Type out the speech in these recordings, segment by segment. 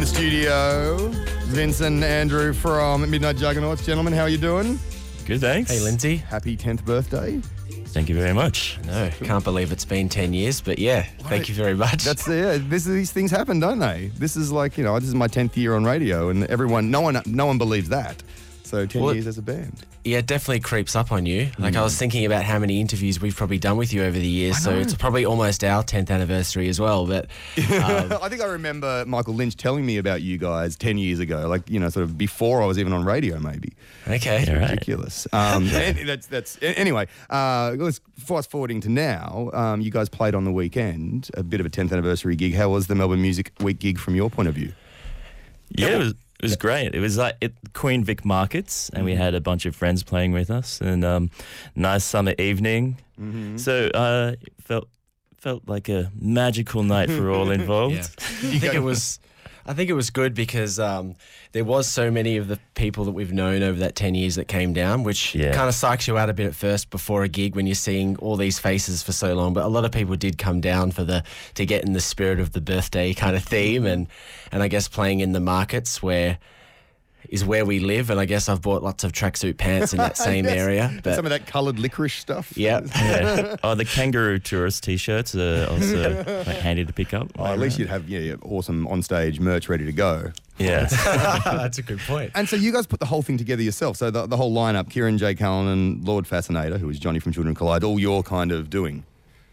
the studio, Vincent and Andrew from Midnight Juggernauts. Gentlemen, how are you doing? Good, thanks. Hey, Lindsay. Happy 10th birthday. Thank you very much. No, can't believe it's been 10 years, but yeah, thank you very much. These things happen, don't they? This is like, this is my 10th year on radio, and no one believes that. So 10 years as a band. Yeah, it definitely creeps up on you. Like I was thinking about how many interviews we've probably done with you over the years, so it's probably almost our 10th anniversary as well. But I think I remember Michael Lynch telling me about you guys 10 years ago, like, sort of before I was even on radio, maybe. Okay. Yeah, right. Ridiculous. Anyway, let's fast forwarding to now. You guys played on the weekend, a bit of a 10th anniversary gig. How was the Melbourne Music Week gig from your point of view? Yeah, it was great. It was like at Queen Vic Markets, and we had a bunch of friends playing with us, and nice summer evening. Mm-hmm. So it felt like a magical night for all involved. Yeah. I think it was good because there was so many of the people that we've known over that 10 years that came down, which kind of psychs you out a bit at first before a gig when you're seeing all these faces for so long. But a lot of people did come down to get in the spirit of the birthday kind of theme, and I guess playing in the markets is where we live, and I guess I've bought lots of tracksuit pants in that same area. But some of that coloured licorice stuff. Yep. Yeah. Oh, the kangaroo tourist T-shirts are also handy to pick up. At least you'd have awesome on-stage merch ready to go. Yeah. That's a good point. And so you guys put the whole thing together yourself. So the whole lineup, Kieran J. Cullinan, Lord Fascinator, who is Johnny from Children Collide, all your kind of doing.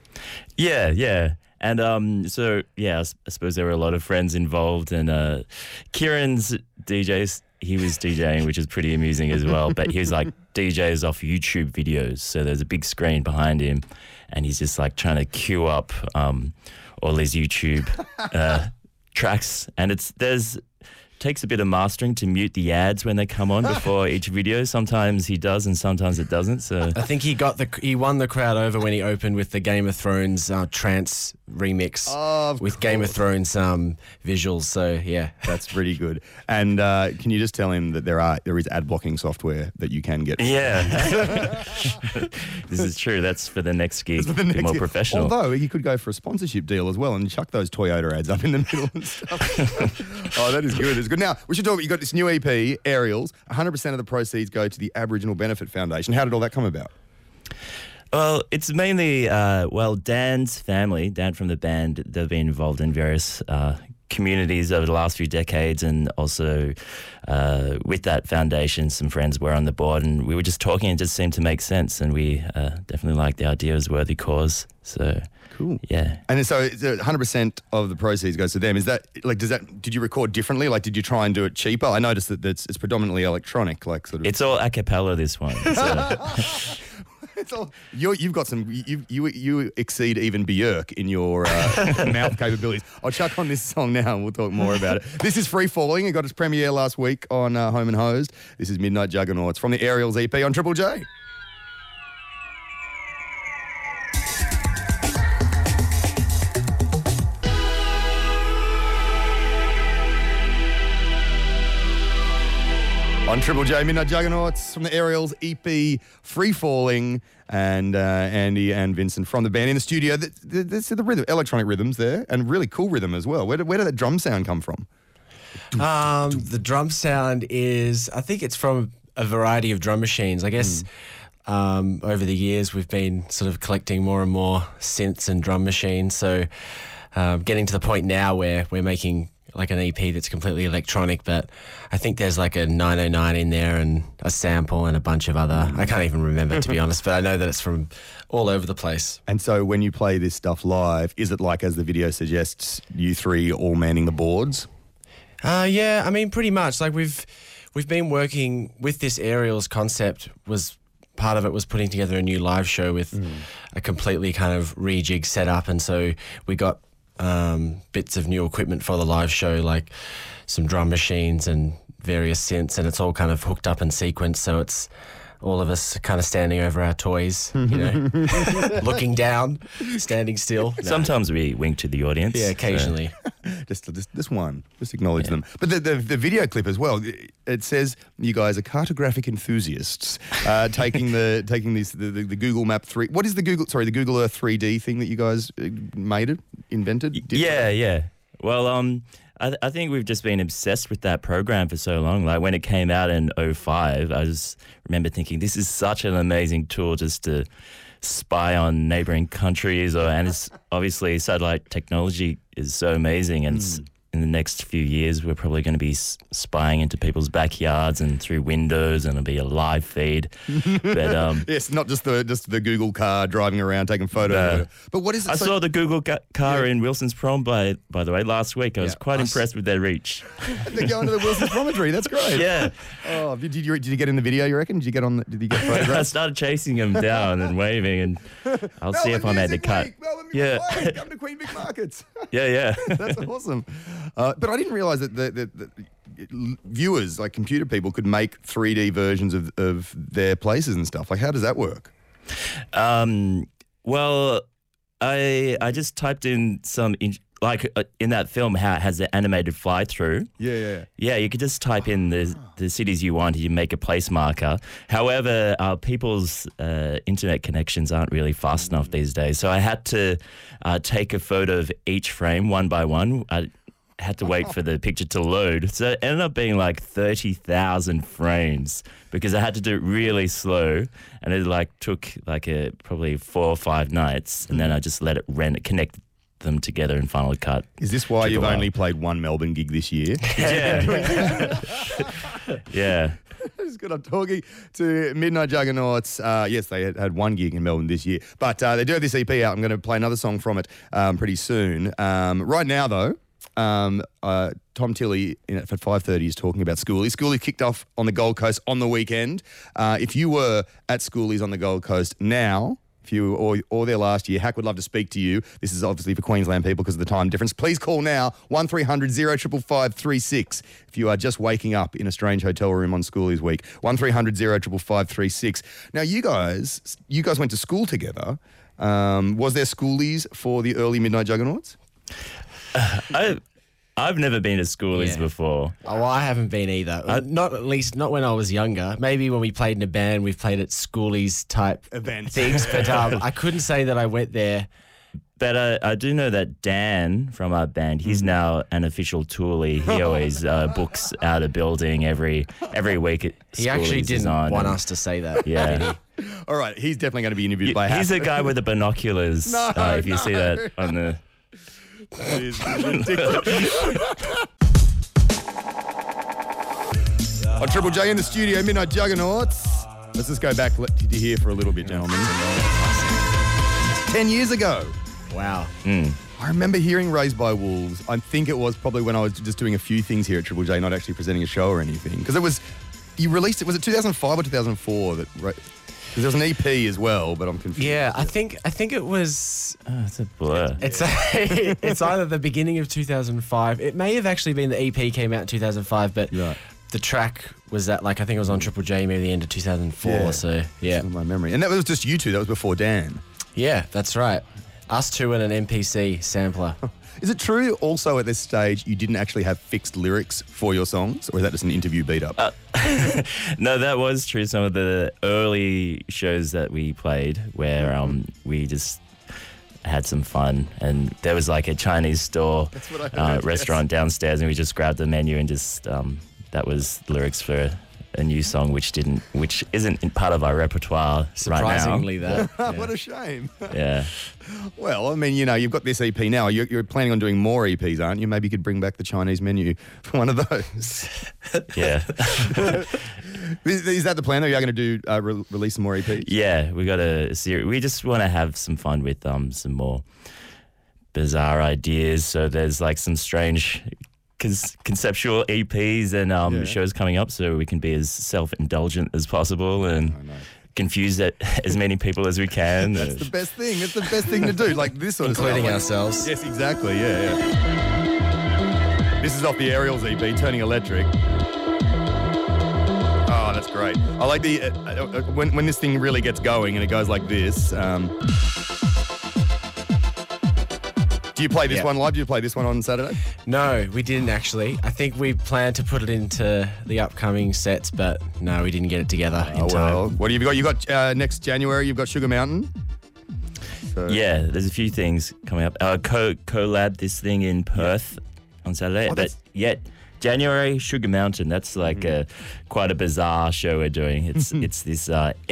Yeah. And I suppose there were a lot of friends involved, and Kieran's DJs, he was DJing, which is pretty amusing as well, but he was like DJs off YouTube videos, so there's a big screen behind him, and he's just like trying to queue up all these YouTube tracks, and takes a bit of mastering to mute the ads when they come on before each video. Sometimes he does and sometimes it doesn't. So I think he won the crowd over when he opened with the Game of Thrones trance remix with Game of Thrones visuals. So yeah, that's pretty good. And can you just tell him that there is ad blocking software that you can get? Yeah, this is true. That's for the next gig. More professional. Although he could go for a sponsorship deal as well and chuck those Toyota ads up in the middle and stuff. Oh, that is good. It's good. Now we should talk. You got this new EP, Aerials. 100% of the proceeds go to the Aboriginal Benefit Foundation. How did all that come about? Well, it's mainly, Dan's family, Dan from the band, they've been involved in various communities over the last few decades, and also with that foundation, some friends were on the board, and we were just talking and it just seemed to make sense, and we definitely liked the idea as a worthy cause. So cool. Yeah. And so 100% of the proceeds goes to them. Is that, like, did you record differently? Like, did you try and do it cheaper? I noticed that it's predominantly electronic, like sort of. It's all a cappella, this one. It's all, you've got some. You exceed even Björk in your mouth capabilities. I'll chuck on this song now, and we'll talk more about it. This is Free Falling. It got its premiere last week on Home and Hosed. This is Midnight Juggernauts from the Aerials EP on Triple J. On Triple J, Midnight Juggernauts from the Aerials EP, Free Falling, and Andy and Vincent from the band in the studio. The rhythm, electronic rhythms there, and really cool rhythm as well. Where did that drum sound come from? The drum sound is, I think it's from a variety of drum machines. I guess over the years we've been sort of collecting more and more synths and drum machines. So getting to the point now where we're making like an EP that's completely electronic, but I think there's like a 909 in there and a sample and a bunch of other, I can't even remember to be honest, but I know that it's from all over the place. And so when you play this stuff live, is it like, as the video suggests, you three all manning the boards? Yeah, I mean, pretty much. Like we've been working with this Aerials concept. Was part of it was putting together a new live show with a completely kind of rejig setup, and so we got bits of new equipment for the live show, like some drum machines and various synths, and it's all kind of hooked up in sequence, so it's all of us kind of standing over our toys, looking down, standing still. No. Sometimes we wink to the audience. Yeah, occasionally. Just acknowledge them. But the video clip as well, it says you guys are cartographic enthusiasts, taking the Google Map 3. What is the Google Earth 3D thing that you guys invented? Yeah. Well, I think we've just been obsessed with that program for so long. Like when it came out in '05, I just remember thinking this is such an amazing tool just to spy on neighboring countries. And it's obviously satellite technology is so amazing, and in the next few years, we're probably going to be spying into people's backyards and through windows, and it'll be a live feed. But yes, not just the Google car driving around taking photos. But what is it? I saw the Google car in Wilson's Prom by the way last week. I was quite impressed with their reach. They're going to the Wilson's Promontory. That's great. Yeah. Oh, did you get in the video? You reckon? Did you get on? Did you get photographs? I started chasing him down and waving, and I'll see if I made the cut. Yeah. Come to Queen Vic Markets. Yeah. That's awesome. But I didn't realise that the viewers, like computer people, could make 3D versions of their places and stuff. Like, how does that work? Well, I just typed in some in that film how it has the animated fly through. Yeah. Yeah, you could just type in the cities you want, you make a place marker. However, people's internet connections aren't really fast enough these days, so I had to take a photo of each frame one by one. I had to wait for the picture to load. So it ended up being like 30,000 frames because I had to do it really slow, and it took probably 4 or 5 nights, and then I just let it connect them together in Final Cut. Is this why you've only played one Melbourne gig this year? Yeah. Yeah. It's good. I'm talking to Midnight Juggernauts. Yes, they had one gig in Melbourne this year, but they do have this EP out. I'm going to play another song from it pretty soon. Right now, though, Tom Tilley at 5:30 is talking about Schoolies. Schoolies kicked off on the Gold Coast on the weekend. If you were at Schoolies on the Gold Coast now, if you or there last year, Hack would love to speak to you. This is obviously for Queensland people because of the time difference. Please call now, 1300 0555 36. If you are just waking up in a strange hotel room on Schoolies week, 1300 0555 36. Now, you guys went to school together. Was there Schoolies for the early Midnight Juggernauts? I've never been to Schoolies before. Oh, well, I haven't been either. Not when I was younger. Maybe when we played in a band, we've played at Schoolies type Events. things, but I couldn't say that I went there. But I do know that Dan from our band, he's now an official toolie. He always books out a building every week at Schoolies. He actually didn't want us to say that. Yeah. All right, he's definitely going to be interviewed by Hack. He's the guy with the binoculars. If you see that on the... That is ridiculous. On Triple J in the studio, Midnight Juggernauts. Let's just go back to here for a little bit, gentlemen. 10 years ago. Wow. I remember hearing Raised by Wolves. I think it was probably when I was just doing a few things here at Triple J, not actually presenting a show or anything. Because you released it, was it 2005 or 2004? Because there was an EP as well, but I'm confused. Yeah, I think it was. it's a blur. It's either the beginning of 2005. It may have actually been the EP came out in 2005, but the track was I think it was on Triple J maybe the end of 2004. Yeah. So yeah, That's my memory. And that was just you two. That was before Dan. Yeah, that's right. Us two and an MPC sampler. Is it true also at this stage you didn't actually have fixed lyrics for your songs, or is that just an interview beat up? No, that was true. Some of the early shows that we played where we just had some fun, and there was like a Chinese store restaurant downstairs, and we just grabbed the menu and just that was lyrics for a new song which isn't part of our repertoire Surprisingly, right now. that. What a shame. Yeah. Well, I mean, you've got this EP now. You're planning on doing more EPs, aren't you? Maybe you could bring back the Chinese menu for one of those. Yeah. Is that the plan, though? You're going to do release some more EPs? Yeah, we got a series. We just want to have some fun with some more bizarre ideas. So there's like some strange conceptual EPs and shows coming up, so we can be as self-indulgent as possible and confuse as many people as we can. That's the best thing. It's the best thing to do. Like this sort of stuff. Including ourselves. Yes, exactly. Yeah. This is off the Aerials EP, Turning Electric. Oh, that's great. I like the when this thing really gets going and it goes like this. Do you play this one live? Do you play this one on Saturday? No, we didn't actually. I think we planned to put it into the upcoming sets, but no, we didn't get it together in time. Well, what have you got? You got next January. You've got Sugar Mountain. So. Yeah, there's a few things coming up. Collab this thing in Perth on Saturday. Oh, but that's- yet January, Sugar Mountain. That's like quite a bizarre show we're doing. It's this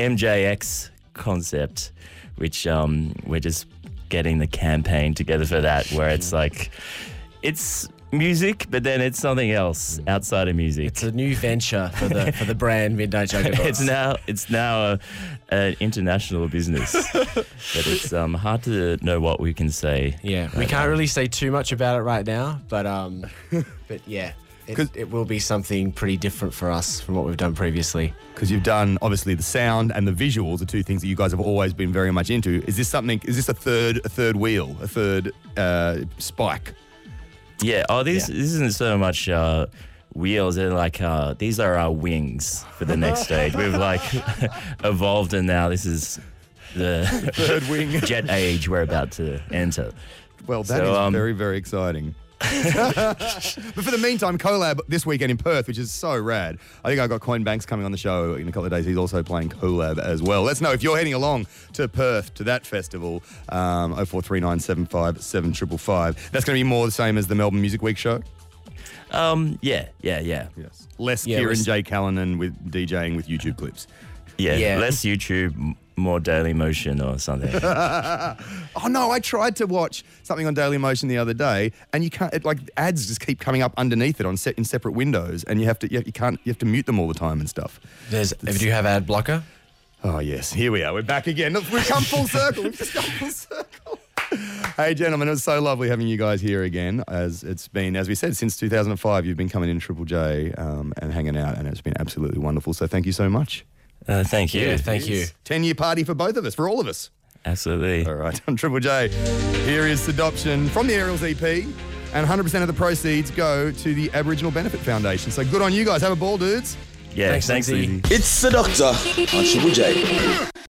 MJX concept, which we're just getting the campaign together for that, where it's like it's music, but then it's something else outside of music. It's a new venture for the brand Midnight Juggernauts. It's now an international business, but it's hard to know what we can say. Yeah, we can't really say too much about it right now, but yeah, it will be something pretty different for us from what we've done previously. Because you've done, obviously, the sound and the visuals, the two things that you guys have always been very much into. Is this a third wheel, a third spike? Yeah. Oh, this isn't so much wheels. They're like these are our wings for the next stage. We've like evolved, and now this is the Third wing. jet age we're about to enter. Well, that is very, very exciting. But for the meantime, collab this weekend in Perth, which is so rad. I think I've got Coin Banks coming on the show in a couple of days. He's also playing collab as well. Let's know if you're heading along to Perth to that festival. 0439 75 7555. That's going to be more the same as the Melbourne Music Week show. Yeah. Yes. Less Yeah, Kieran J. Callanan with DJing with YouTube clips. Yeah. Less YouTube, more Daily Motion or something. Oh no, I tried to watch something on Daily Motion the other day, and you can't. Ads just keep coming up underneath it in separate windows, and you have to mute them all the time and stuff. Do you have ad blocker? Oh yes, here we are. We're back again. Look, we've come full circle. We've just come full circle. Hey gentlemen, it was so lovely having you guys here again. As it's been, as we said, since 2005, you've been coming in Triple J and hanging out, and it's been absolutely wonderful. So thank you so much. Thank you. Yeah, thank you. 10-year party for both of us, for all of us. Absolutely. All right, on Triple J, here is Sedoption from the Aerials EP, and 100% of the proceeds go to the Aboriginal Benefit Foundation. So good on you guys. Have a ball, dudes. Yeah, Thanks, thanks Lindsay. Lizzie. It's the Doctor on Triple J.